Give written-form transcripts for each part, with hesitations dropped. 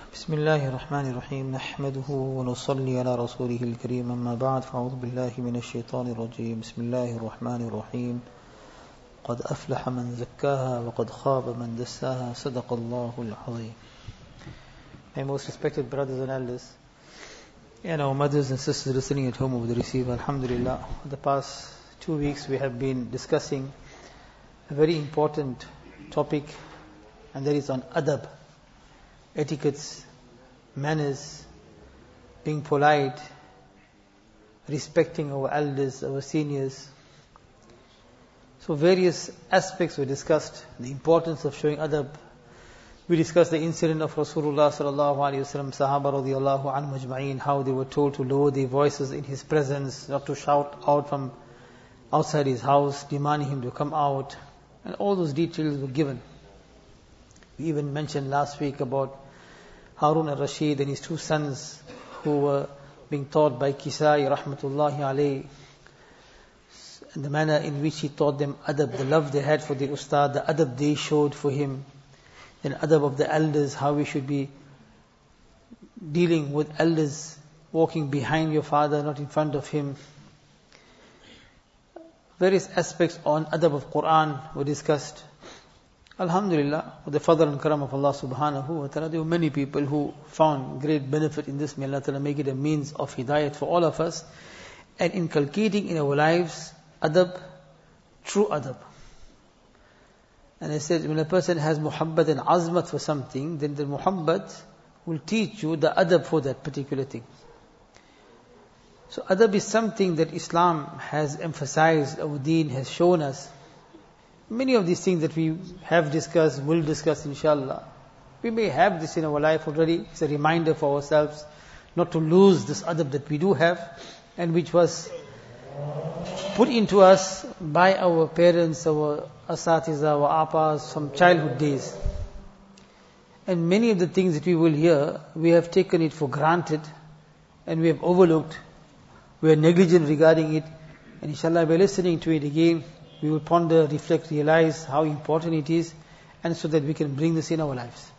بسم الله الرحمن الرحيم نحمده ونصلي على رسوله الكريم أما بعد فأعوذ بالله من الشيطان الرجيم بسم الله الرحمن الرحيم قد أفلح من زكاها وقد خاب من دساها صدق الله العظيم. My most respected brothers and elders and our mothers and sisters listening at home over the receiver, Alhamdulillah, for the past 2 weeks we have been discussing a very important topic, and that is on adab, etiquettes, manners, being polite, respecting our elders, our seniors. So various aspects were discussed, the importance of showing adab. We discussed the incident of Rasulullah sallallahu alaihi wasallam, Sahaba radiyallahu anhum ajma'in, how they were told to lower their voices in his presence, not to shout out from outside his house, demanding him to come out, and all those details were given. We even mentioned last week about Harun al-Rashid and his 2 sons who were being taught by Kisai rahmatullahi alayhi, and the manner in which he taught them adab, the love they had for the ustad, the adab they showed for him, and adab of the elders, how we should be dealing with elders, walking behind your father, not in front of him. Various aspects on adab of Quran were discussed. Alhamdulillah, with the fadl and karam of Allah subhanahu wa ta'ala, there were many people who found great benefit in this. May Allah ta'ala make it a means of hidayat for all of us, and inculcating in our lives adab, true adab. And I said, when a person has muhabbat and azmat for something, then the muhabbat will teach you the adab for that particular thing. So adab is something that Islam has emphasized, our deen has shown us. Many of these things that we have discussed, will discuss inshallah. We may have this in our life already. It's a reminder for ourselves not to lose this adab that we do have, and which was put into us by our parents, our asatiza, our appas from childhood days. And many of the things that we will hear, we have taken it for granted and we have overlooked. We are negligent regarding it. And inshallah, by listening to it again, we will ponder, reflect, realize how important it is, and so that we can bring this in our lives.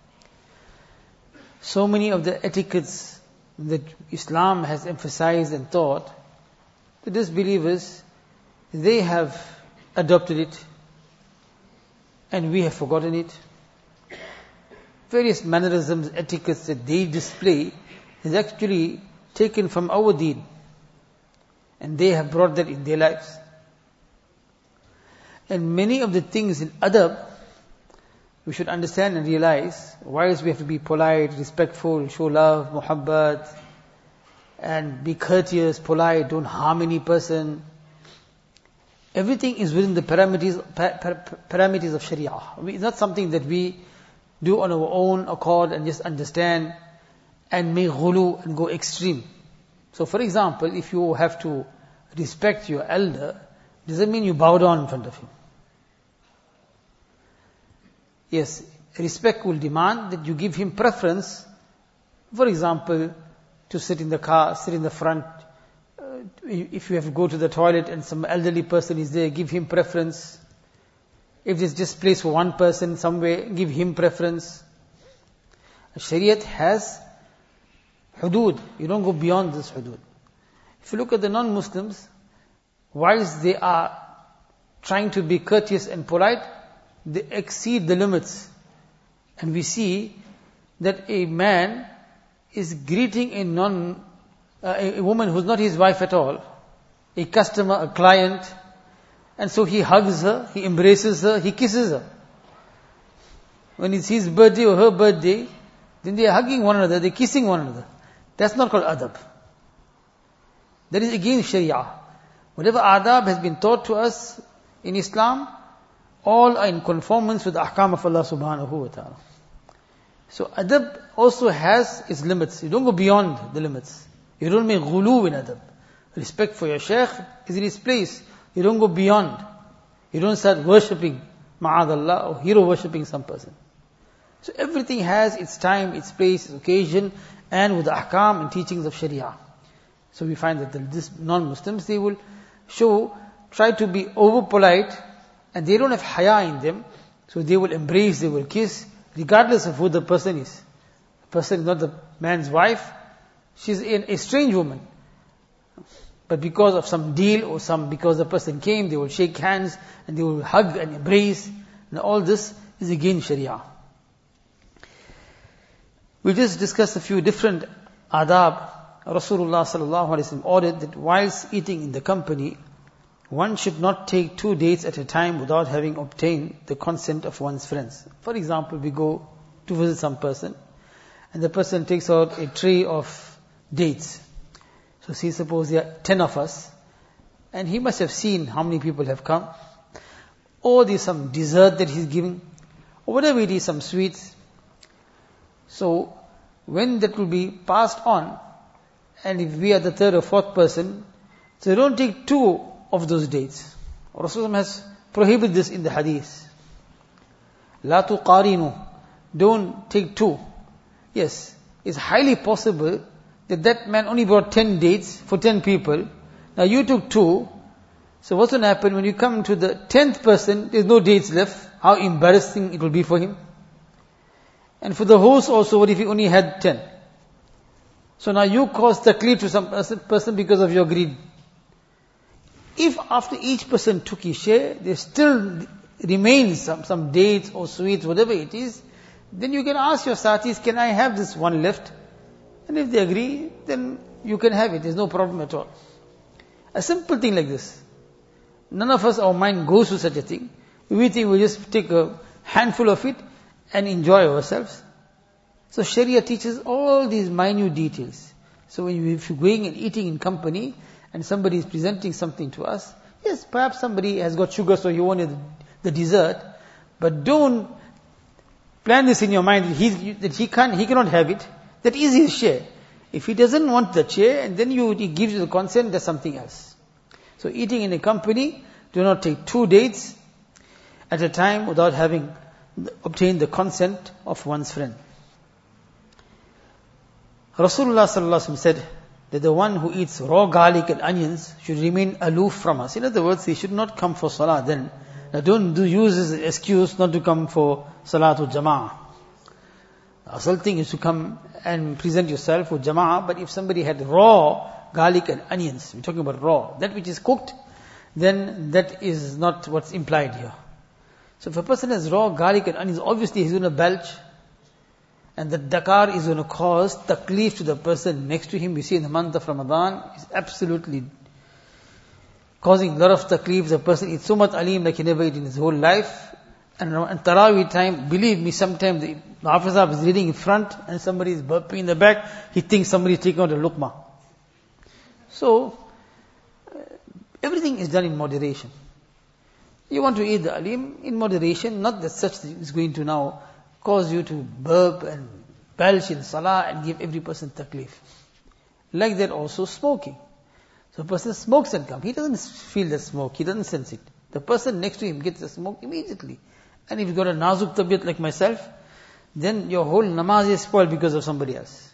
So many of the etiquettes that Islam has emphasized and taught, the disbelievers, they have adopted it, and we have forgotten it. Various mannerisms, etiquettes that they display is actually taken from our deen, and they have brought that in their lives. And many of the things in adab, we should understand and realize, whilst we have to be polite, respectful, show love, muhabbat, and be courteous, polite, don't harm any person. Everything is within the parameters of Sharia. It's not something that we do on our own accord and just understand and make ghulu and go extreme. So for example, if you have to respect your elder, doesn't mean you bow down in front of him. Yes, respect will demand that you give him preference. For example, to sit in the car, sit in the front. If you have to go to the toilet and some elderly person is there, give him preference. If there's just place for one person somewhere, give him preference. Shariat has hudud. You don't go beyond this hudud. If you look at the non-Muslims, whilst they are trying to be courteous and polite, they exceed the limits. And we see that a man is greeting a woman who's not his wife at all, a customer, a client, and so he hugs her, he embraces her, he kisses her. When it's his birthday or her birthday, then they are hugging one another, they're kissing one another. That's not called adab. That is against Sharia. Whatever adab has been taught to us in Islam, all are in conformance with the ahkam of Allah subhanahu wa ta'ala. So adab also has its limits. You don't go beyond the limits. You don't make ghulu in adab. Respect for your shaykh is in its place. You don't go beyond. You don't start worshipping ma'adallah or hero worshipping some person. So everything has its time, its place, its occasion, and with the ahkam and teachings of Sharia. So we find that the non-Muslims, they will try to be over polite, and they don't have haya in them, so they will embrace, they will kiss, regardless of who the person is. person is not the man's wife, she's a strange woman. But because of some deal or because the person came, they will shake hands and they will hug and embrace. And all this is against Sharia. We just discussed a few different adab. Rasulullah sallallahu alaihi wasallam ordered that whilst eating in the company, one should not take 2 dates at a time without having obtained the consent of one's friends. For example, we go to visit some person, and the person takes out a tray of dates. So see, suppose there are 10 of us, and he must have seen how many people have come, or there's some dessert that he's giving, or whatever it is, some sweets. So, when that will be passed on, and if we are the third or fourth person, so don't take 2 of those dates. Rasulullah has prohibited this in the hadith. La tuqarinu. Don't take 2. Yes, it's highly possible that man only brought 10 dates for 10 people. Now you took 2. So what's going to happen when you come to the 10th person, there's no dates left. How embarrassing it will be for him. And for the host also, what if he only had 10? So now you caused taklif to some person because of your greed. If after each person took his share, there still remains some dates or sweets, whatever it is, then you can ask your satis, can I have this one left? And if they agree, then you can have it. There's no problem at all. A simple thing like this. None of us, our mind goes to such a thing. We think we just take a handful of it and enjoy ourselves. So Sharia teaches all these minute details. So if you're going and eating in company, and somebody is presenting something to us, yes, perhaps somebody has got sugar, so you wanted the dessert, but don't plan this in your mind that he cannot have it. That is his share. If he doesn't want the share, and then he gives you the consent, that's something else. So eating in a company, do not take 2 dates at a time without having obtained the consent of one's friend. Rasulullah sallallahu alaihi wasallam said that the one who eats raw garlic and onions should remain aloof from us. In other words, he should not come for salah then. Now don't use this as an excuse not to come for salatul jama'ah. The asal thing is to come and present yourself for jama'ah, but if somebody had raw garlic and onions, we're talking about raw, that which is cooked, then that is not what's implied here. So if a person has raw garlic and onions, obviously he's going to belch, and the dakar is going to cause taklif to the person next to him. We see in the month of Ramadan, it's absolutely causing a lot of taklif. The person eats so much alim like he never ate in his whole life. And Taraweeh time, believe me, sometimes the Hafiz is reading in front and somebody is burping in the back, he thinks somebody is taking out a luqma. So, everything is done in moderation. You want to eat the alim in moderation, not that such thing is going to now cause you to burp and belch in salah and give every person taklif. Like that also smoking. So a person smokes and comes. He doesn't feel the smoke. He doesn't sense it. The person next to him gets the smoke immediately. And if you've got a nazuk tabiyat like myself, then your whole namaz is spoiled because of somebody else.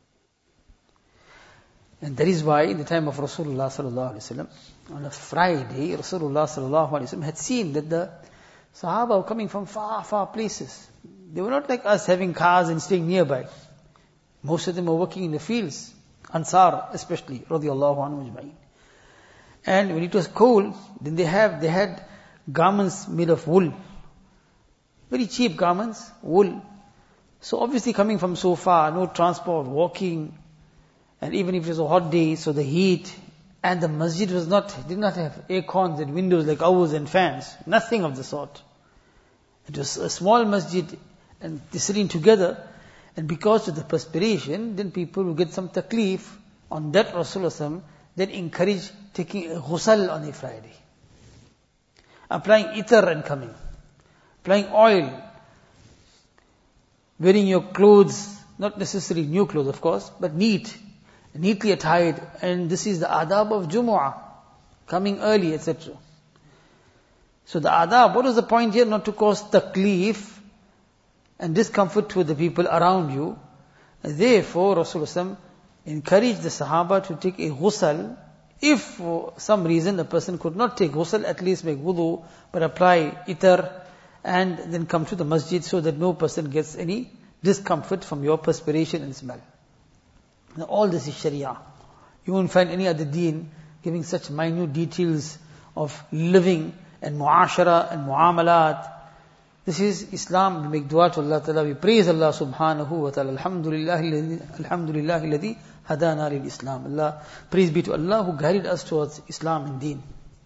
And that is why in the time of Rasulullah sallallahu alaihi wasallam, on a Friday, Rasulullah sallallahu alaihi wasallam had seen that the Sahaba were coming from far, far places. They were not like us having cars and staying nearby. Most of them were working in the fields. Ansar especially, radiyallahu anhu ajma'in. And when it was cold, then they had garments made of wool. Very cheap garments, wool. So obviously coming from so far, no transport, walking, and even if it was a hot day, so the heat, and the masjid did not have air cons and windows like ours and fans. Nothing of the sort. It was a small masjid, and they're sitting together, and because of the perspiration, then people will get some taklif. On that Rasulullah then encourage taking a ghusl on a Friday. Applying itar and coming. Applying oil. Wearing your clothes, not necessarily new clothes of course, but neatly attired. And this is the adab of Jumu'ah. Coming early, etc. So the adab, what is the point here? Not to cause taklif and discomfort to the people around you. Therefore, Rasulullah encouraged the Sahaba to take a ghusl. If for some reason a person could not take ghusl, at least make wudu, but apply itar and then come to the masjid so that no person gets any discomfort from your perspiration and smell. Now all this is Sharia. You won't find any other deen giving such minute details of living and mu'ashara and mu'amalat. This is Islam. We make dua to Allah Ta'ala. We praise Allah Subhanahu wa Ta'ala. Alhamdulillah alladhi hadana lil Islam. Allah, praise be to Allah who guided us towards Islam and deen.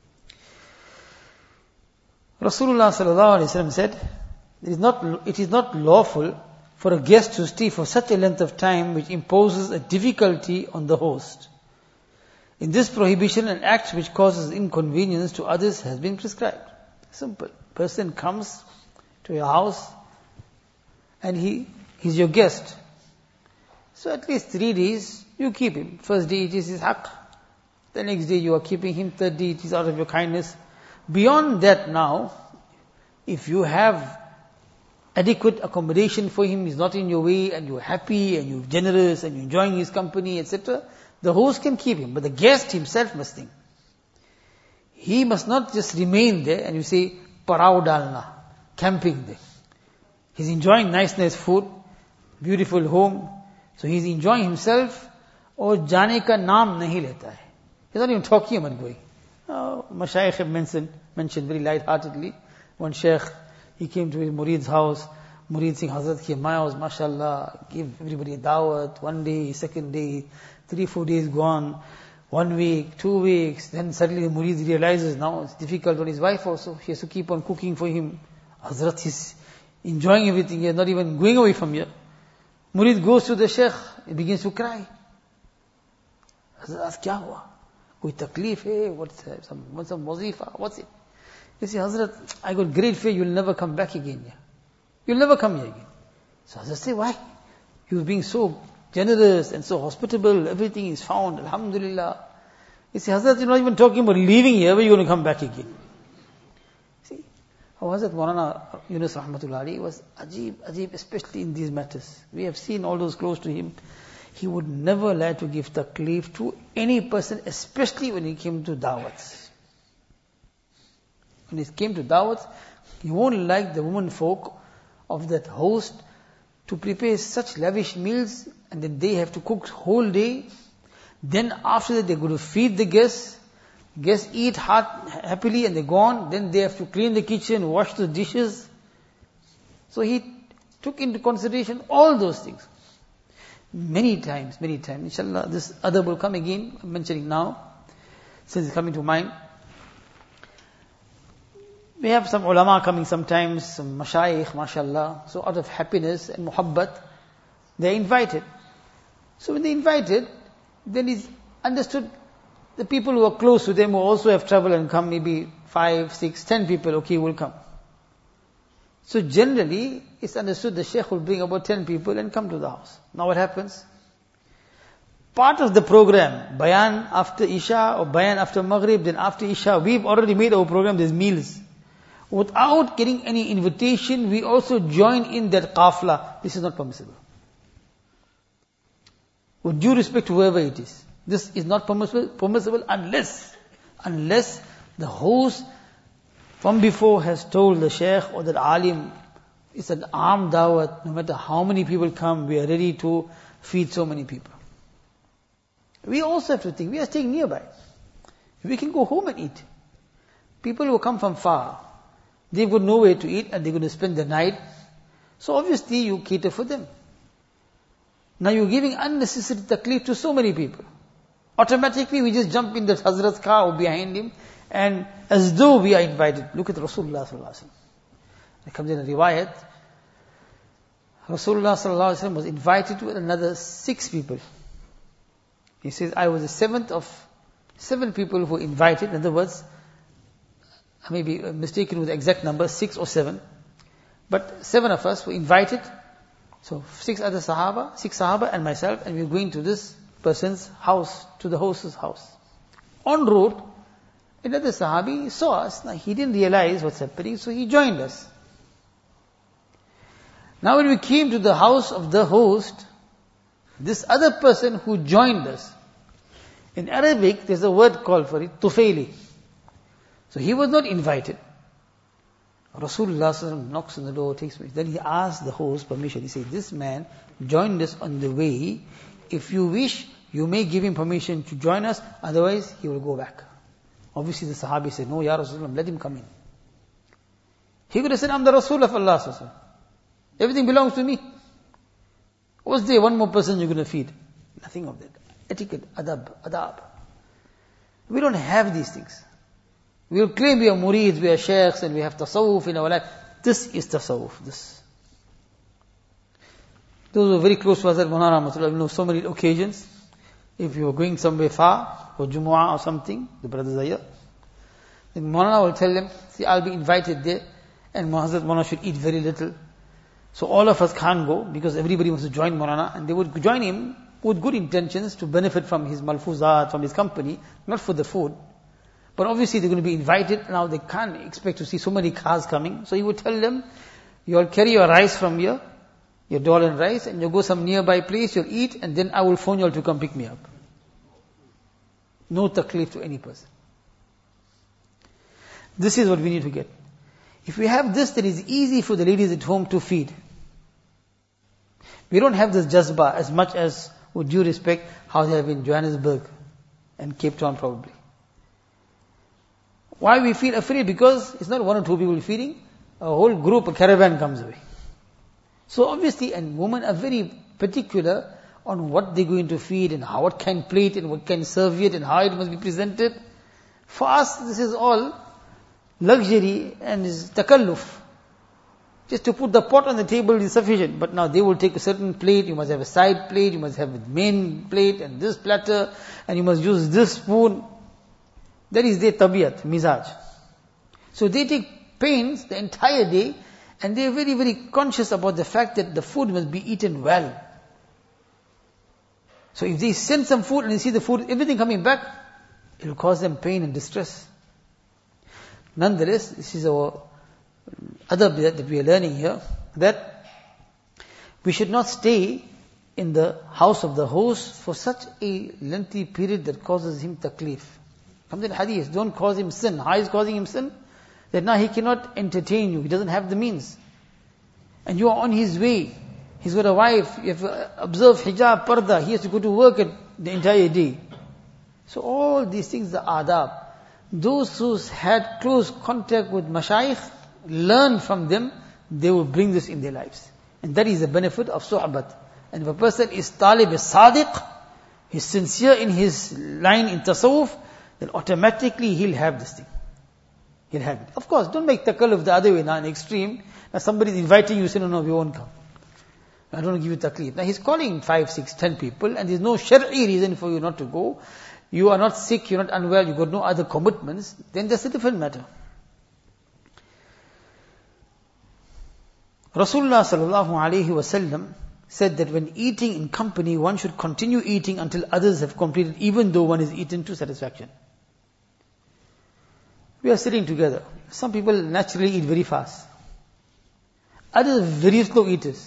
Rasulullah Sallallahu Alaihi Wasallam said, it is not lawful for a guest to stay for such a length of time which imposes a difficulty on the host. In this prohibition, an act which causes inconvenience to others has been prescribed. Simple. Person comes to your house and he's your guest. So at least 3 days you keep him. First day it is his haqq. The next day you are keeping him. Third day it is out of your kindness. Beyond that now, if you have adequate accommodation for him, he's not in your way, and you're happy, and you're generous, and you're enjoying his company, etc., the host can keep him. But the guest himself must think. He must not just remain there, and you say, parao dalna, camping there. He's enjoying nice food, beautiful home, so he's enjoying himself, or jane ka naam nahi leta hai. He's not even talking about going. Mashayikh have mentioned very light-heartedly. One sheikh, he came to his murid's house. Murid saying, Hazrat ki my house, mashallah, give everybody a dawat. 1 day, 2nd day, 3-4 days gone. 1 week, 2 weeks. Then suddenly the murid realizes now it's difficult on his wife also. She has to keep on cooking for him. Hazrat is enjoying everything. He is not even going away from here. Murid goes to the sheikh. He begins to cry. Hazrat, kya hua? Koi takleef hai? What's some wazifa? What's it? You say, Hazrat, I got great fear you'll never come back again here. You'll never come here again. So Hazrat say, why? You were being so generous and so hospitable. Everything is found. Alhamdulillah. You say, Hazrat, you're not even talking about leaving here. Where are you going to come back again? See, how Hazrat Maulana Yunus Rahmatullah Ali was ajib, especially in these matters. We have seen all those close to him. He would never like to give taklif to any person, especially when he came to dawats. When he came to dawats, he won't like the women folk of that host to prepare such lavish meals, and then they have to cook whole day. Then after that they're going to feed the guests. Guests eat happily and they're gone. Then they have to clean the kitchen, wash the dishes. So he took into consideration all those things. Many times. Inshallah, this adab will come again. I'm mentioning now, since it's coming to mind. We have some ulama coming sometimes, some mashayikh, mashallah. So out of happiness and muhabbat, they're invited. So when they're invited, then it's understood the people who are close to them who also have traveled and come, maybe 5, 6, 10 people, okay, will come. So generally, it's understood the sheikh will bring about 10 people and come to the house. Now what happens? Part of the program, bayan after Isha or bayan after Maghrib, then after Isha, we've already made our program, there's meals. Without getting any invitation, we also join in that qafla. This is not permissible. With due respect to whoever it is. This is not permissible unless the host from before has told the sheikh or the alim, it's an armed dawat, no matter how many people come, we are ready to feed so many people. We also have to think, we are staying nearby. We can go home and eat. People who come from far, they've got nowhere to eat and they're going to spend the night. So obviously you cater for them. Now you're giving unnecessary taklif to so many people. Automatically we just jump in that Hazrat's car or behind him, and as though we are invited. Look at Rasulullah sallallahu alaihi wasallam. It comes in a riwayat. Rasulullah sallallahu alaihi wasallam was invited with another 6 people. He says, I was the 7th of 7 people who were invited. In other words, I may be mistaken with the exact number, 6 or 7. But 7 of us were invited. So 6 other Sahaba, 6 Sahaba and myself, and we were going to this person's house, to the host's house. En route, another Sahabi saw us. Now he didn't realize what's happening, so he joined us. Now when we came to the house of the host, this other person who joined us, in Arabic there's a word called for it, Tufaili. So he was not invited. Rasulullah knocks on the door, takes permission. Then he asks the host permission. He says, this man joined us on the way. If you wish, you may give him permission to join us, otherwise he will go back. Obviously the Sahabi said, no, Ya Rasulullah, let him come in. He could have said, I'm the Rasul of Allah. Everything belongs to me. What's there one more person you're going to feed? Nothing of that. Etiquette, adab. We don't have these things. We will claim we are murids, we are sheikhs, and we have tasawwuf in our life. This is tasawwuf, this. Those who are very close to Hazrat Maulana Rahmatullah, you know, so many occasions. If you are going somewhere far, for Jumu'ah or something, the brothers are here, then Maulana will tell them, see, I'll be invited there, and Hazrat Maulana should eat very little. So all of us can't go, because everybody wants to join Maulana, and they would join him with good intentions to benefit from his malfuzat, from his company, not for the food. But obviously they're going to be invited. Now they can't expect to see so many cars coming. So he would tell them, you'll carry your rice from here, your dal and rice, and you'll go some nearby place, you'll eat, and then I will phone you all to come pick me up. No taklif to any person. This is what we need to get. If we have this, then it's easy for the ladies at home to feed. We don't have this jazba as much as, with due respect, how they have in Johannesburg and Cape Town probably. Why we feel afraid? Because it's not one or two people feeding, a whole group, a caravan comes away. So obviously, and women are very particular on what they're going to feed and what kind plate and what kind serviette and how it must be presented. For us, this is all luxury and is takalluf. Just to put the pot on the table is sufficient. But now they will take a certain plate, you must have a side plate, you must have a main plate and this platter, and you must use this spoon. That is their tabiyat, mizaj. So they take pains the entire day, and they are very, very conscious about the fact that the food must be eaten well. So if they send some food and they see the food, everything coming back, it will cause them pain and distress. Nonetheless, this is our adab that we are learning here, that we should not stay in the house of the host for such a lengthy period that causes him taklif. Comes in hadith, don't cause him sin. How is causing him sin? That now he cannot entertain you, he doesn't have the means. And you are on his way. He's got a wife, you have to observe hijab, parda, he has to go to work the entire day. So all these things, the adab. Those who had close contact with mashayikh, learn from them, they will bring this in their lives. And that is the benefit of suhbat. And if a person is talib, is sadiq, he's sincere in his line in tasawwuf, then automatically he'll have this thing. He'll have it. Of course, don't make takalluf the other way now, an extreme. Now somebody is inviting you, say, no, we won't come. I don't want to give you taklif. Now he's calling 5, 6, 10 people, and there's no shar'i reason for you not to go. You are not sick, you're not unwell, you've got no other commitments, then that's a different matter. Rasulullah sallallahu alaihi wasallam said that when eating in company, one should continue eating until others have completed, even though one is eaten to satisfaction. We are sitting together. Some people naturally eat very fast. Others are very slow eaters.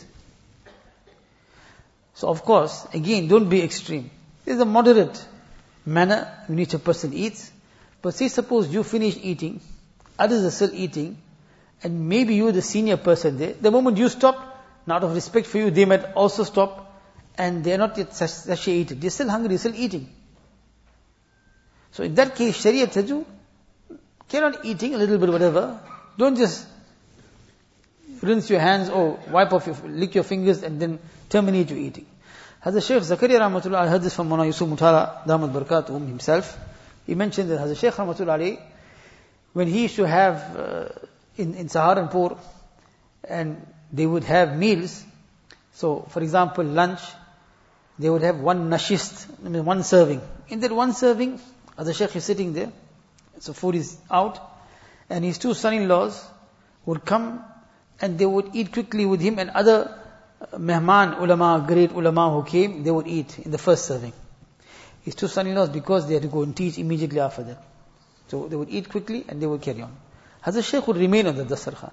So of course, again, don't be extreme. There's a moderate manner in which a person eats. But say suppose you finish eating, others are still eating, and maybe you're the senior person there. The moment you stop, out of respect for you, they might also stop, and they're not yet satiated. They're still hungry, they're still eating. So in that case, Sharia tells you, carry on eating a little bit, whatever. Don't just rinse your hands or lick your fingers and then terminate your eating. Hazrat Shaykh Zakaria Rahmatullah, I heard this from Mawlana Yusuf Mutala Damat Barakatuhum himself. He mentioned that Hazrat Shaykh Rahmatullah, when he used to have in Saharanpur, and they would have meals. So, for example, lunch, they would have one nashist, one serving. In that one serving, Hazrat Shaykh is sitting there, so food is out, and his 2 son-in-laws would come and they would eat quickly with him, and other mehman, ulama, great ulama who came, they would eat in the first serving. His 2 son-in-laws, because they had to go and teach immediately after that. So they would eat quickly and they would carry on. Hazrat Shaykh would remain on the dasarkhan.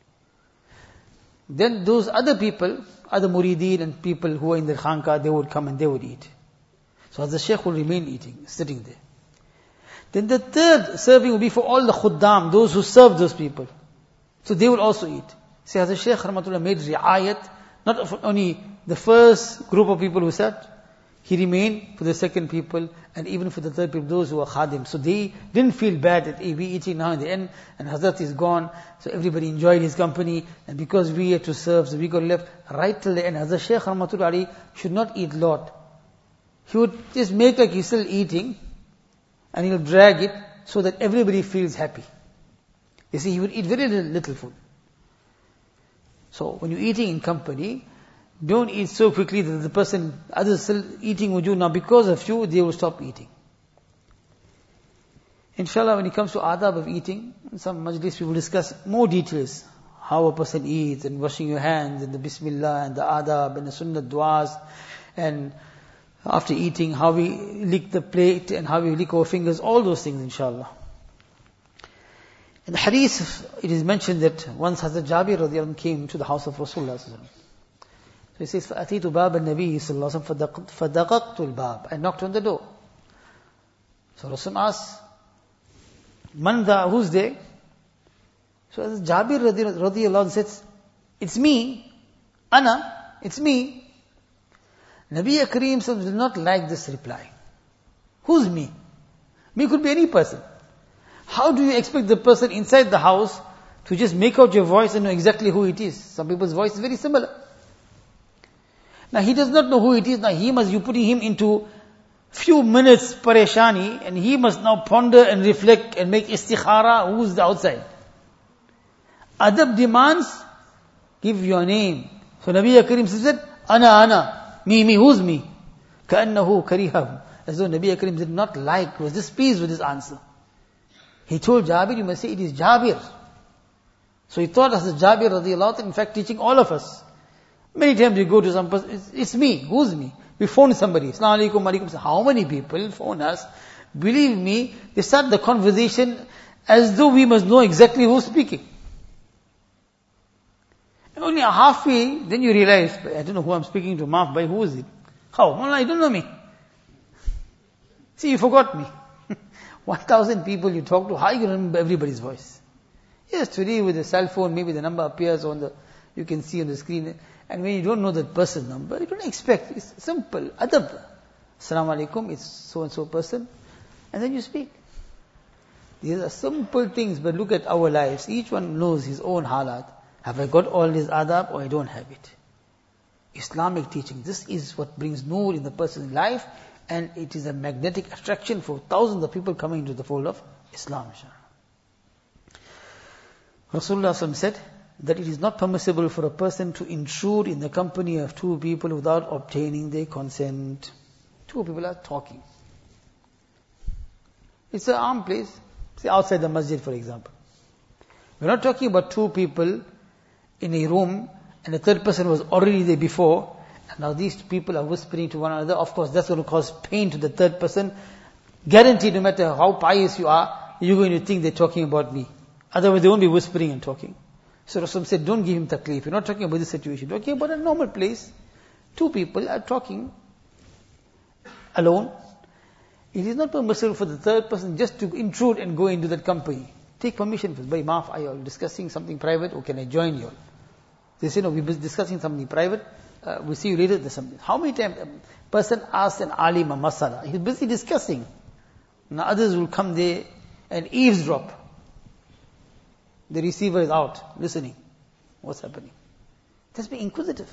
Then those other people, other murideen and people who were in the khanqa, they would come and they would eat. So Hazrat Shaykh would remain eating, sitting there. Then the third serving would be for all the khuddam, those who serve those people. So they will also eat. See, Hazrat Shaykh Rahmatullah made ri'ayat, not of only the first group of people who sat, he remained for the second people, and even for the third people, those who were khadim. So they didn't feel bad that we eating now in the end, and Hazrat is gone, so everybody enjoyed his company, and because we had to serve, so we got left right till the end. Hazrat Shaykh Rahmatullah should not eat lot. He would just make like he's still eating, and he'll drag it, so that everybody feels happy. You see, he would eat very little food. So when you're eating in company, don't eat so quickly that the person, others still eating with you. Now because of you, they will stop eating. Inshallah, when it comes to adab of eating, in some majlis we will discuss more details. How a person eats, and washing your hands, and the bismillah, and the adab, and the sunnah du'as, and after eating, how we lick the plate, and how we lick our fingers, all those things inshallah. In the hadith, it is mentioned that once Hazrat Jabir radiyallahu anhu came to the house of Rasulullah sallallahu alaihi wasallam. So he says, فَأَتِيتُ بَابَ النَّبِيِّ صَلَّى اللَّهُ عَلَيْهِ وَسَلَّمَ فَدَقَقْتُ الْبَابَ. I knocked on the door. So Rasul asked, Man da, who's there? So Jabir radiyallahu anhu says, it's me. Ana, it's me. Nabi Kareem did not like this reply. Who's me? Me could be any person. How do you expect the person inside the house to just make out your voice and know exactly who it is? Some people's voice is very similar. Now he does not know who it is. Now you're putting him into few minutes pareshani, and he must now ponder and reflect and make istikhara who's the outside. Adab demands, give your name. So Nabi Karim said, Ana, me, who's me? كَأَنَّهُ كَرِيهَهُ. As though Nabi Karim did not like, was displeased with his answer. He told Jabir, you must say it is Jabir. So he thought as Jabir radiyallahu anhu, in fact teaching all of us. Many times you go to some person, it's me, who's me? We phone somebody, Assalamu alaikum, alaikum. How many people phone us? Believe me, they start the conversation as though we must know exactly who's speaking. And only halfway, then you realize, I don't know who I'm speaking to, Maaf, by who is it? How? Well, I don't know me. See, you forgot me. 1,000 people you talk to, how you remember everybody's voice? Yes, today with the cell phone, maybe the number appears you can see on the screen. And when you don't know that person's number, you don't expect. It's simple. Adab. Assalamu alaikum, it's so and so person. And then you speak. These are simple things, but look at our lives. Each one knows his own halat. Have I got all this adab or I don't have it? Islamic teaching. This is what brings noor in the person's life, and it is a magnetic attraction for thousands of people coming into the fold of Islam. Rasulullah said that it is not permissible for a person to intrude in the company of two people without obtaining their consent. Two people are talking. It's an armed place. Say outside the masjid, for example. We're not talking about two people in a room and the third person was already there before, and now these people are whispering to one another. Of course, that's going to cause pain to the third person. Guaranteed, no matter how pious you are, you're going to think they're talking about me. Otherwise, they won't be whispering and talking. So Rasul said, don't give him taklif. You're not talking about this situation. You're talking about a normal place. Two people are talking alone. It is not permissible for the third person just to intrude and go into that company. Take permission first. By maaf, are you all discussing something private, or can I join you all? They say, no, we're discussing something private. We'll see you later. There's something. How many times a person asks an alim a masala? He's busy discussing. Now others will come there and eavesdrop. The receiver is out, listening. What's happening? Just be inquisitive.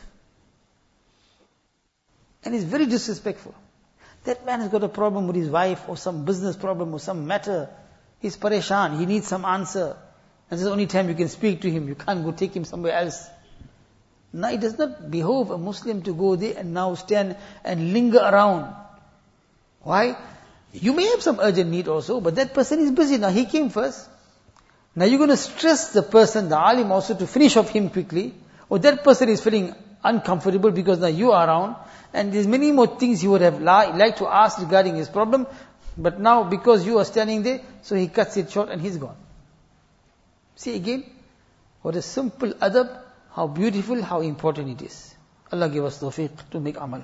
And it's very disrespectful. That man has got a problem with his wife, or some business problem, or some matter. He's pareshan, he needs some answer. And this is the only time you can speak to him. You can't go take him somewhere else. Now it does not behove a Muslim to go there and now stand and linger around. Why? You may have some urgent need also, but that person is busy. Now he came first. Now you're going to stress the person, the alim also, to finish off him quickly. Or that person is feeling uncomfortable because now you are around. And there's many more things he would have liked to ask regarding his problem. But now because you are standing there, so he cuts it short and he's gone. See again, what a simple adab, how beautiful, how important it is. Allah give us tawfiq to make amal.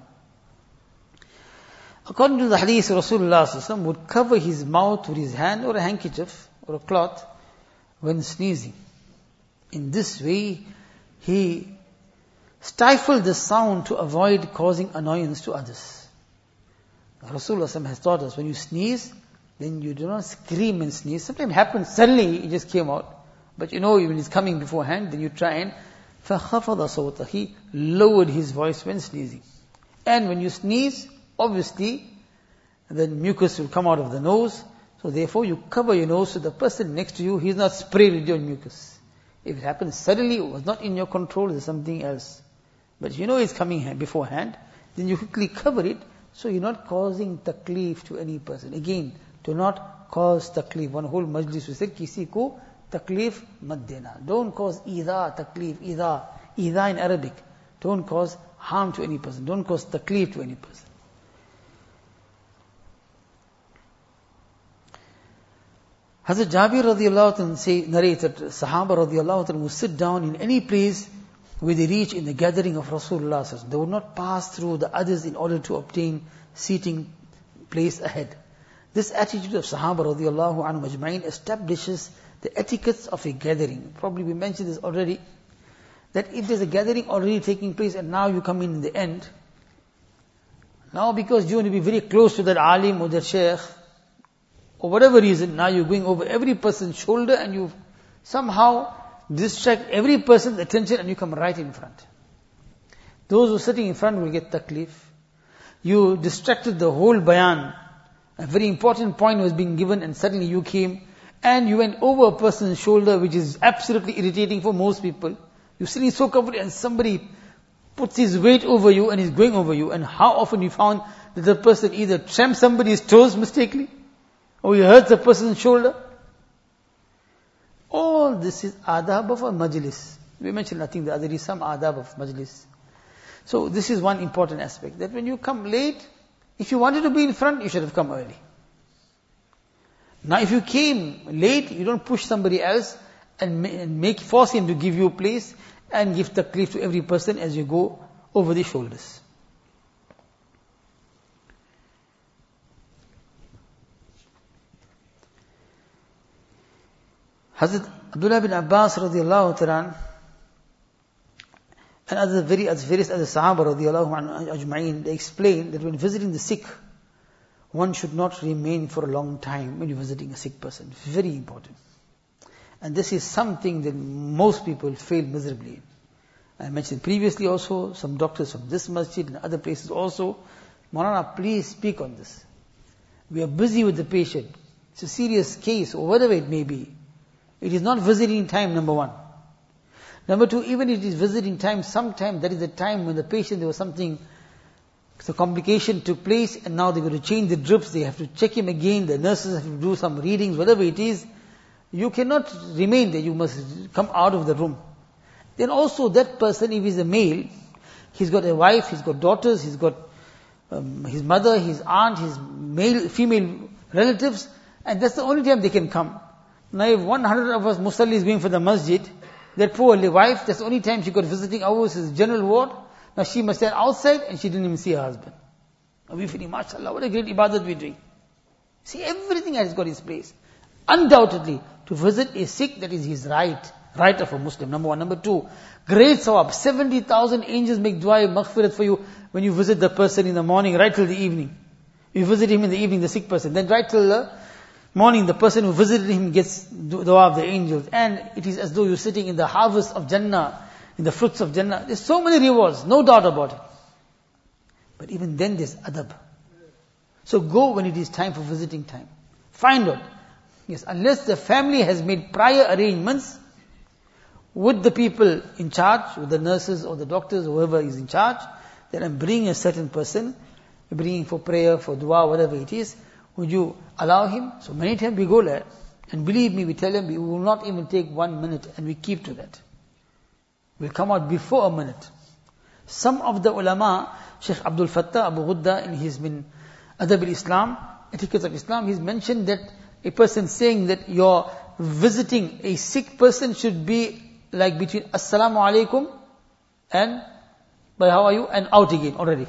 According to the hadith, Rasulullah sallallahu alaihi wasallam would cover his mouth with his hand or a handkerchief or a cloth when sneezing. In this way, he stifled the sound to avoid causing annoyance to others. Rasulullah has taught us, when you sneeze, then you do not scream and sneeze. Sometimes it happens, suddenly it just came out. But when it's coming beforehand, then you try and فَخَفَضَ صَوْتَهِ. He lowered his voice when sneezing. And when you sneeze, obviously, then mucus will come out of the nose. So therefore you cover your nose so the person next to you, he's not sprayed with your mucus. If it happens suddenly, it was not in your control, there's something else. But it's coming beforehand, then you quickly cover it, so you're not causing taklif to any person. Again, do not cause taklif. One whole majlis we said, kisi ko taklif mat dena. Don't cause idha, taklif, idha in Arabic. Don't cause harm to any person. Don't cause taklif to any person. Hazrat Jabir radiallahu anhu narrated, Sahaba radiallahu anhu would sit down in any place where they reach in the gathering of Rasulullah. They would not pass through the others in order to obtain seating place ahead. This attitude of Sahaba radiallahu anhu majma'in establishes the etiquettes of a gathering. Probably we mentioned this already, that if there's a gathering already taking place and now you come in the end, now because you want to be very close to that alim or that sheikh, or whatever reason, now you're going over every person's shoulder and you somehow distract every person's attention and you come right in front. Those who are sitting in front will get taklif. You distracted the whole bayan. A very important point was being given and suddenly you came and you went over a person's shoulder, which is absolutely irritating for most people. You're sitting so comfortably and somebody puts his weight over you and is going over you. And how often you found that the person either tramps somebody's toes mistakenly, or he hurts the person's shoulder. All this is adab of a majlis. We mentioned, I think the other is some adab of majlis. So this is one important aspect, that when you come late, if you wanted to be in front, you should have come early. Now if you came late, you don't push somebody else and force him to give you a place and give taklif to every person as you go over the shoulders. Hazrat Abdullah bin Abbas radiallahu ta'ala and various other Sahaba radiallahu ajma'in, they explain that when visiting the sick, one should not remain for a long time when you're visiting a sick person. Very important. And this is something that most people fail miserably in. I mentioned previously also, some doctors from this masjid and other places also, Maulana, please speak on this. We are busy with the patient. It's a serious case or whatever it may be. It is not visiting time, number one. Number two, even if it is visiting time, sometimes that is the time when the patient, there was something, the complication took place and now they're going to change the drips, they have to check him again, the nurses have to do some readings, whatever it is. You cannot remain there, you must come out of the room. Then also that person, if he's a male, he's got a wife, he's got daughters, he's got his mother, his aunt, his female relatives, and that's the only time they can come. Now if 100 of us musalli is going for the masjid, that poor wife, that's the only time she got visiting hours, is general ward. Now she must stand outside and she didn't even see her husband. Now we feeling, mashallah, what a great ibadat we're doing. See, everything has got its place. Undoubtedly, to visit a sick, that is his right of a Muslim, number one. Number two, great sawab. 70,000 angels make dua maghfirat for you when you visit the person in the morning, right till the evening. You visit him in the evening, the sick person. Then right till the morning, the person who visited him gets dua of the angels. And it is as though you're sitting in the harvest of Jannah, in the fruits of Jannah. There's so many rewards, no doubt about it. But even then there's adab. So go when it is time for visiting time. Find out. Yes, unless the family has made prior arrangements with the people in charge, with the nurses or the doctors, whoever is in charge, that I'm bringing a certain person, bringing for prayer, for dua, whatever it is, would you allow him? So many times we go there, and believe me, we tell him, we will not even take 1 minute, and we keep to that. We'll come out before a minute. Some of the ulama, Sheikh Abdul Fattah Abu Ghudda, in his Min Adab al-Islam, Etiquettes of Islam, he's mentioned that a person saying that you're visiting a sick person should be like between Assalamu alaikum and by how are you and out again already.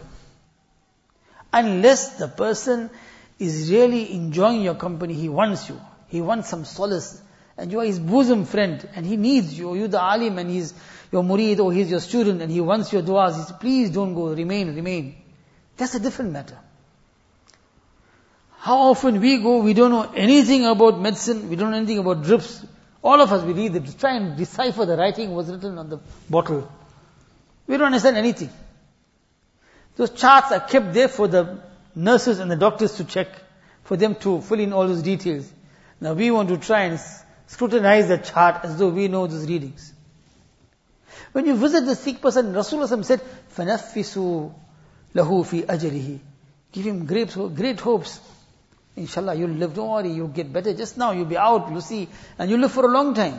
Unless the person is really enjoying your company, he wants you. He wants some solace and you are his bosom friend, and he needs you, or you the alim, and he's your murid, or he's your student, and he wants your du'as, he says, please don't go, remain. That's a different matter. How often we go, we don't know anything about medicine, we don't know anything about drips. All of us, we read it, try and decipher the writing was written on the bottle. We don't understand anything. Those charts are kept there for the nurses and the doctors to check, for them to fill in all those details. Now we want to try and scrutinize the chart as though we know those readings. When you visit the sick person, Rasulullah said, فَنَفِّسُوا لَهُ فِي أَجَلِهِ. Give him great hopes. Inshallah, you'll live, don't worry, you'll get better. Just now, you'll be out, you'll see, and you'll live for a long time.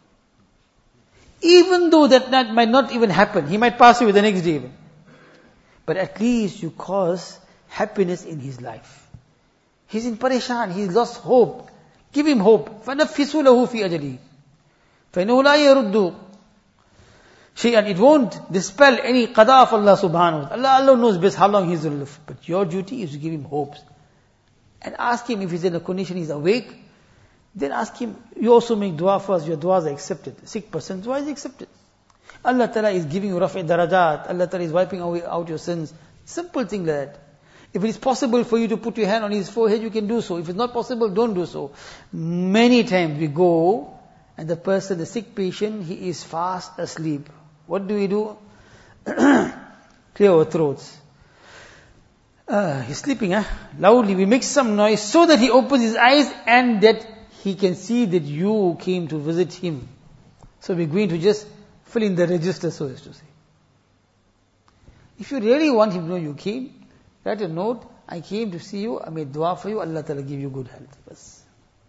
Even though that might not even happen, he might pass away the next day even. But at least you cause happiness in his life. He's in pareshan, he's lost hope. Give him hope. فَنَفِّسُوا لَهُ فِي أَجَلِهِ فَإِنَّهُ لَا يَرُدُّ شَيْئًا. It won't dispel any qada of Allah subhanahu wa ta'ala. Allah knows best how long he's going to live. But your duty is to give him hopes. And ask him if he's in a condition he's awake. Then ask him, you also make dua for us, your duas are accepted. The sick person's dua is accepted. Allah Ta'ala is giving you rafi darajat. Allah Ta'ala is wiping away out your sins. Simple thing like that. If it is possible for you to put your hand on his forehead, you can do so. If it's not possible, don't do so. Many times we go, and the person, the sick patient, he is fast asleep. What do we do? Clear our throats. He's sleeping, loudly. We make some noise so that he opens his eyes and that he can see that you came to visit him. So we're going to just fill in the register, so as to say. If you really want him to know you came, write a note, I came to see you, I made dua for you, Allah Ta'ala give you good health. Bas.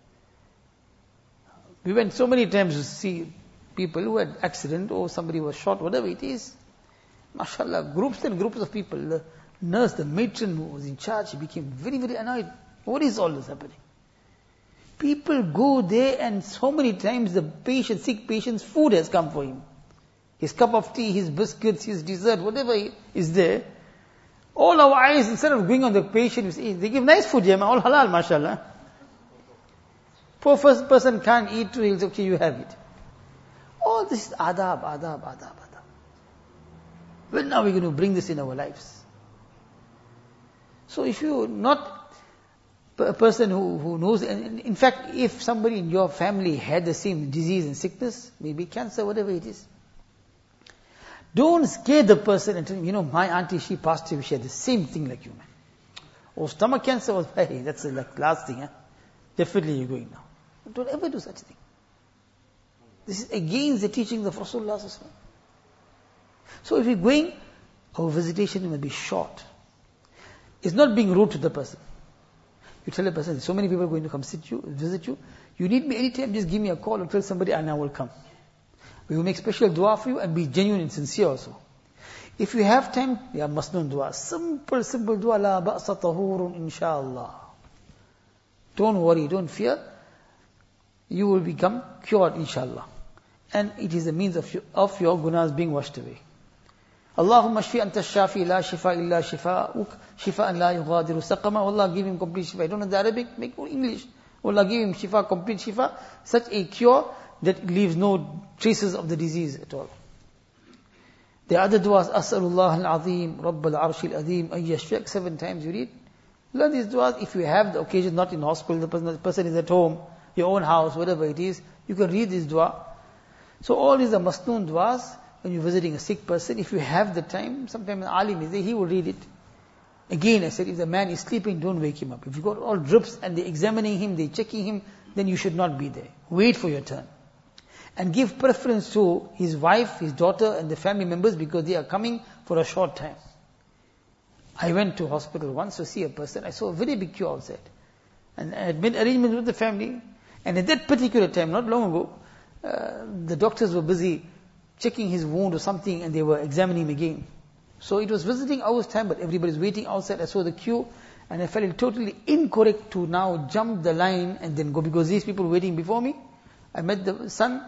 We went so many times to see people who had accident or somebody was shot, whatever it is. MashaAllah, groups and groups of people. The nurse, the matron who was in charge, she became very, very annoyed. What is all this happening? People go there and so many times the patient, sick patient's food has come for him. His cup of tea, his biscuits, his dessert, whatever is there. All our eyes, instead of going on the patient, they give nice food, all halal, mashallah. Poor first person can't eat, he'll say, okay, you have it. All this is adab. When are we going to bring this in our lives? So if you're not a person who knows, and in fact, if somebody in your family had the same disease and sickness, maybe cancer, whatever it is, don't scare the person and tell him, my auntie, she passed away, she had the same thing like you, man. Oh, stomach cancer was, hey, that's the last thing, Definitely you're going now. Don't ever do such a thing. This is against the teachings of Rasulullah. So if you're going, our visitation will be short. It's not being rude to the person. You tell a person, so many people are going to come visit you. You need me anytime, just give me a call or tell somebody and I will come. We will make special dua for you and be genuine and sincere also. If you have time, masnoon dua. Simple dua, la ba'sa tahurun inshallah. Don't worry, don't fear. You will become cured inshallah. And it is a means of your gunas being washed away. Allahumma shfi anta shafi la shifa illa shifa'uk shifa'an la yughadiru saqama. Allah give him complete shifa. I don't know the Arabic, make more English. Allah give him shifa, complete shifa, such a cure that leaves no traces of the disease at all. The other du'as, As'alullah al-Azim, Rabb al-Arsh al-Azim, an yashfi'ak, 7 times you read. Learn these du'as if you have the occasion, not in hospital, the person is at home, your own house, whatever it is, you can read this dua. So all these are masnoon du'as. When you're visiting a sick person, if you have the time, sometimes an alim is there, he will read it. Again, I said, if the man is sleeping, don't wake him up. If you got all drips and they're examining him, they're checking him, then you should not be there. Wait for your turn. And give preference to his wife, his daughter, and the family members because they are coming for a short time. I went to hospital once to see a person. I saw a very big queue outside. And I had made arrangements with the family. And at that particular time, not long ago, the doctors were busy checking his wound or something and they were examining him again. So it was visiting hours time, but everybody's waiting outside. I saw the queue and I felt it totally incorrect to now jump the line and then go because these people were waiting before me. I met the son,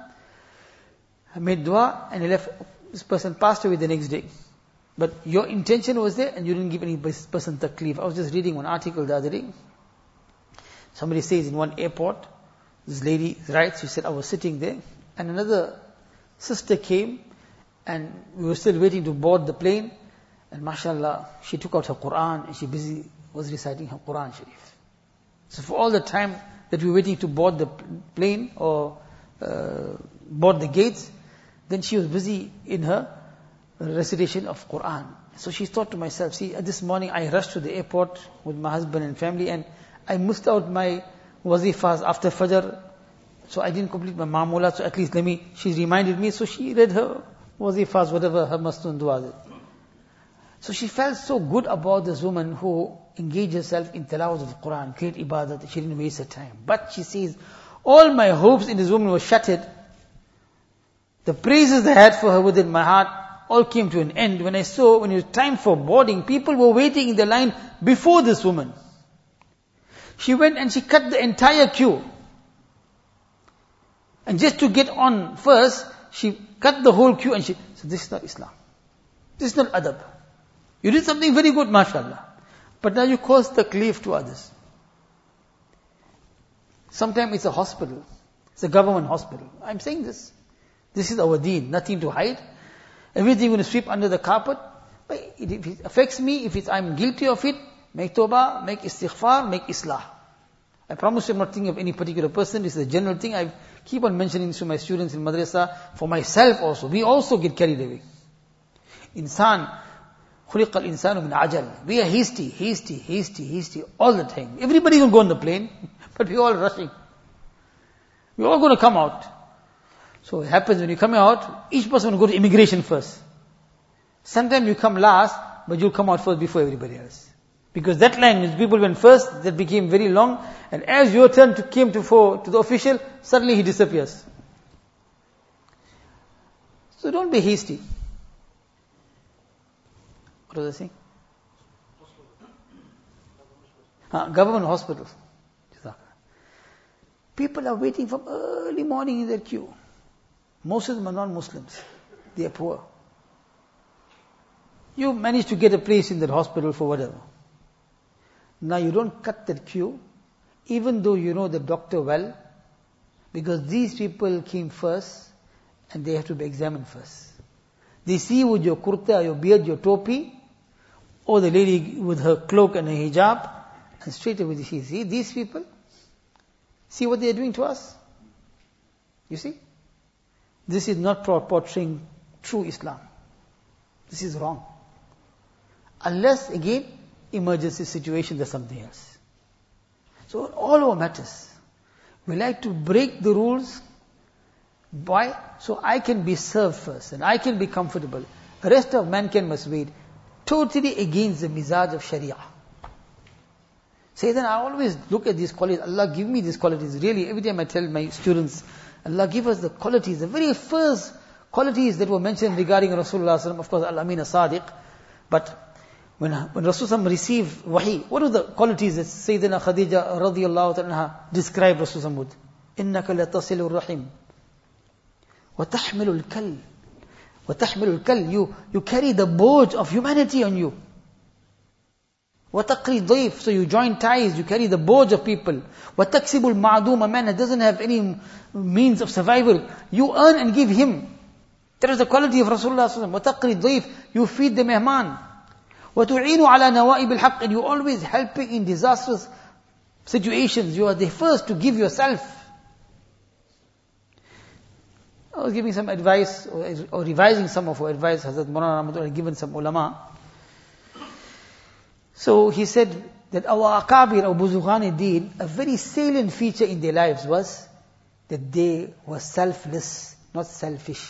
I made dua and I left. This person passed away the next day. But your intention was there and you didn't give any person taklif. I was just reading one article the other day. Somebody says in one airport, This lady writes, she said, I was sitting there, and another sister came, and we were still waiting to board the plane, and mashallah, she took out her Quran, and she was reciting her Quran Sharif. So for all the time that we were waiting to board the plane, or board the gates, then she was busy in her recitation of Quran. So she thought to myself, see, this morning I rushed to the airport with my husband and family, and I missed out my wazifas after Fajr, so I didn't complete my ma'mulat, so at least she reminded me, so she read her wazifas, whatever her masnun du'as is. So she felt so good about this woman who engaged herself in tilawat of the Quran, great ibadat, she didn't waste her time. But she says, all my hopes in this woman were shattered. The praises I had for her within my heart all came to an end when I saw, when it was time for boarding, people were waiting in the line before this woman. She went and she cut the entire queue. And just to get on first, she cut the whole queue and she said, this is not Islam. This is not adab. You did something very good, mashallah. But now you caused the grief to others. Sometimes it's a hospital. It's a government hospital. I'm saying this. This is our deen. Nothing to hide. Everything going to sweep under the carpet. But if it affects me, I'm guilty of it, make tawbah, make istighfar, make islah. I promise you I'm not thinking of any particular person. This is a general thing. I keep on mentioning to my students in madrasa, for myself also. We also get carried away. خُلِقَ الْإِنسَانُ مِنْ عَجَلٍ. We are hasty all the time. Everybody will go on the plane, but we're all rushing. We're all going to come out. So it happens when you come out, each person will go to immigration first. Sometimes you come last, but you'll come out first before everybody else. Because that line, which people went first, that became very long, and as your turn came to the official, suddenly he disappears. So don't be hasty. What was I saying? Government hospitals. People are waiting from early morning in their queue. Most of them are non-Muslims. They are poor. You manage to get a place in that hospital for whatever. Now you don't cut that queue, even though you know the doctor well, because these people came first, and they have to be examined first. They see with your kurta, your beard, your topi, or the lady with her cloak and her hijab, and straight away they see these people, see what they are doing to us. You see? This is not portraying true Islam. This is wrong. Unless, again, emergency situation, there's something else. So all our matters, we like to break the rules. Why? So I can be served first, and I can be comfortable. The rest of mankind must wait. Totally against the mizaj of Sharia. Say then, I always look at these qualities. Allah give me these qualities. Really, every time I tell my students, Allah give us the qualities, the very first qualities that were mentioned regarding Rasulullah sallallahu alaihi wasallam. Of course, Al-Amin as-Sadiq. But when Rasulullah received wahi, what are the qualities that Sayyidina Khadija radiyallahu anha described Rasulullah with? إِنَّكَ لَتَصِلُ الرَّحِيمِ وَتَحْمِلُ الْكَلِّ وَتَحْمِلُ الْكَلِّ. You carry the burden of humanity on you. وَتَقْرِي ضَيْفِ. So you join ties, you carry the burden of people. وَتَكْسِبُ الْمَعْدُومَ. A man that doesn't have any means of survival, you earn and give him. That is the quality of Rasulullah sallallahu alaihi wasallam. وَتَقْرِي ضَيْفِ. You feed the mehman. وَتُعِينُ عَلَى نَوَائِبِ الْحَقِّ. And you always helping in disastrous situations. You are the first to give yourself. I was giving some advice, or revising some of our advice. Hazrat Maulana Ahmad had given some ulama. So he said that our Akabir, our Buzughan-e-Deen, a very salient feature in their lives was that they were selfless, not selfish.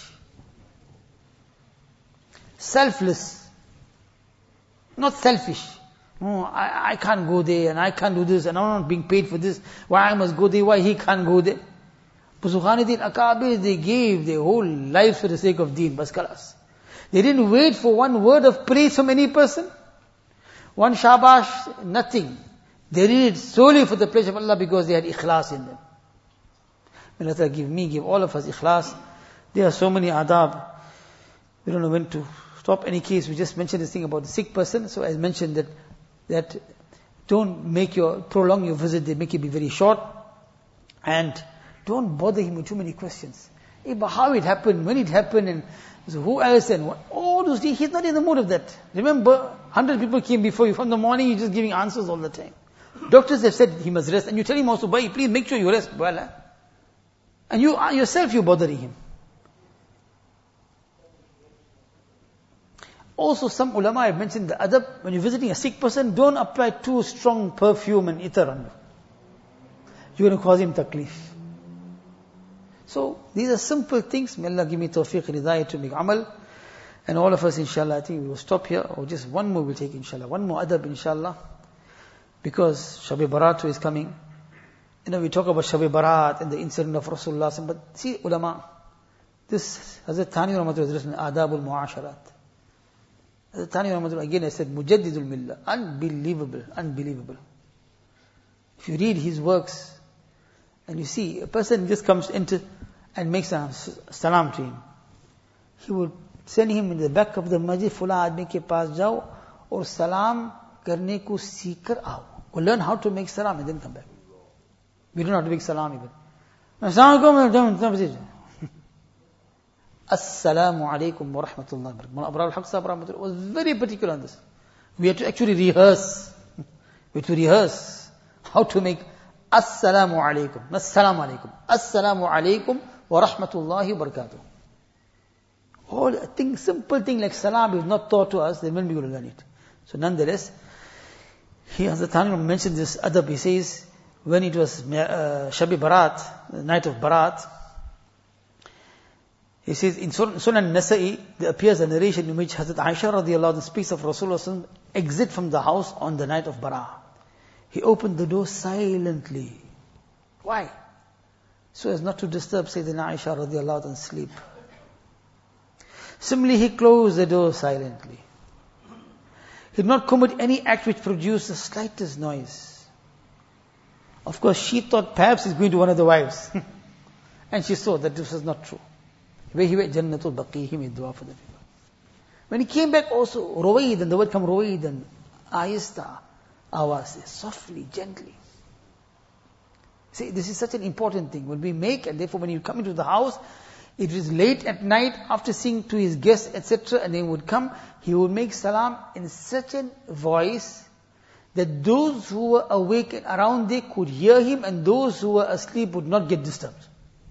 Selfless, not selfish. No, I can't go there, and I can't do this, and I'm not being paid for this. Why I must go there? Why he can't go there? Buzughan-e-Deen, Akabir, they gave their whole lives for the sake of Deen, bas kalas. They didn't wait for one word of praise from any person. One shabash, nothing. They did it solely for the pleasure of Allah because they had ikhlas in them. May Allah give all of us ikhlas. There are so many adab. We don't know when to stop. Any case, we just mentioned this thing about the sick person. So as mentioned that don't prolong your visit, they make it be very short. And Don't bother him with too many questions. But how it happened, when it happened, and so who else, and what, all those things, he's not in the mood of that. Remember, 100 people came before you. From the morning, you're just giving answers all the time. Doctors have said he must rest, and you tell him also, bhai, please make sure you rest. Well, and you yourself, you're bothering him. Also, some ulama have mentioned the adab, when you're visiting a sick person, don't apply too strong perfume and itar on him. You're going to cause him taklif. So, these are simple things. May Allah give me tawfiq and hidayah to make amal. And all of us, inshallah, I think we will stop here, or just one more we'll take, inshallah. One more adab, inshallah. Because Shab-e Barat is coming. We talk about Shab-e Barat and the incident of Rasulullah. But see, ulama, this Hazrat Thani Rahmatullah has written Adabul Mu'asharat. Hazrat Thani Rahmatullah, again I said, Mujaddidul Millah. Unbelievable, unbelievable. If you read his works, and you see, a person just comes into and makes a salam to him. He would send him in the back of the masjid, Fula Admi ke paas jao, or salam karne ko seek kar aao. Or learn how to make salam and then come back. We don't know how to make salam even. Assalamu alaikum wa rahmatullahi wa barakatuh. Mullah Abrar al-Haq Sahib Rahmatullah was very particular on this. We had to actually rehearse. We had to rehearse how to make Assalamu alaikum. Assalamu alaikum. Assalamu alaikum wa rahmatullahi wa barakatuh. All a thing, simple thing like salam is not taught to us, then when we going to learn it? So nonetheless, he, Hazrat Thani mentioned this adab. He says, when it was Shab-e Barat, the night of Barat, he says, in Sunan Nasa'i, there appears a narration in which Hazrat Aisha radiallahu anha speaks of Rasulullah exit from the house on the night of Barat. He opened the door silently. Why? So as not to disturb Sayyidina Aisha radiallahu anha sleep. Similarly, he closed the door silently. He did not commit any act which produced the slightest noise. Of course, she thought perhaps he's going to one of the wives. And she saw that this was not true. Where he went, Jannatul Baqi, he made dua for the people. When he came back also, Rawaidan, the word come Rawaidan, Ahista, Awaz, softly, gently. See, this is such an important thing. When we make, and therefore when you come into the house, it is late at night, after seeing to his guests, etc., and they would come, he would make salam in such a voice that those who were awake and around there could hear him, and those who were asleep would not get disturbed.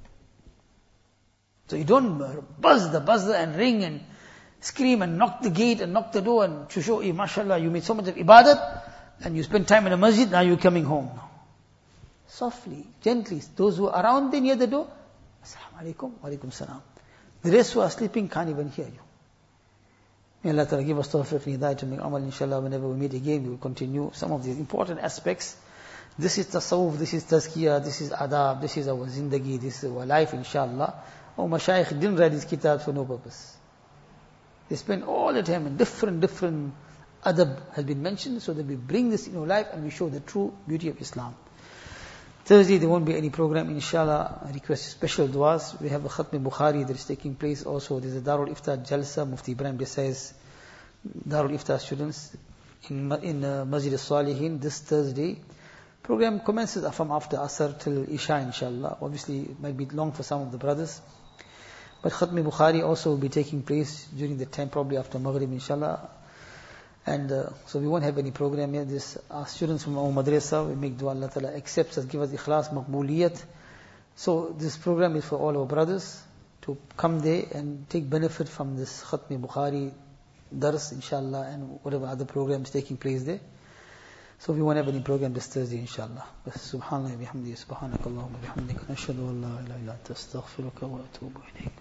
So you don't buzz the buzzer and ring and scream and knock the gate and knock the door and to show, mashallah, you made so much of ibadat, and you spend time in the masjid, now you're coming home. No. Softly, gently, those who are around there near the door, Assalamu alaikum, wa alaikum salam. The rest who are sleeping can't even hear you. May Allah Ta'ala give us tawfiq and hidayah to make amal, inshallah. Whenever we meet again, we will continue some of these important aspects. This is tasawwuf, this is tazkiyah, this is adab, this is our zindagi, this is our life, inshallah. Our mashayikh didn't write these kitabs for no purpose. They spend all the time, and different adab has been mentioned, so that we bring this in our life and we show the true beauty of Islam. Thursday there won't be any program, inshallah. I request special du'as. We have a Khatm Bukhari that is taking place also. There's a Darul Ifta Jalsa, Mufti Ibrahim Desai's Darul Ifta students in Masjid al-Salihin this Thursday. Program commences from after Asr till Isha, inshallah. Obviously it might be long for some of the brothers. But Khatm Bukhari also will be taking place during the time, probably after Maghrib, inshallah. And so we won't have any program here. This our students from our madrasa, we make dua Allah Ta'ala accepts us, give us ikhlas, maqbooliyat. So this program is for all our brothers to come there and take benefit from this Khatmi Bukhari dars, inshallah, and whatever other programs taking place there. So we won't have any program this Thursday, inshallah. Subhanallah bihamdihi, subhanakallahumma bihamdika, nashhadu an la ilaha illa anta, astaghfiruka wa atubu ilayk.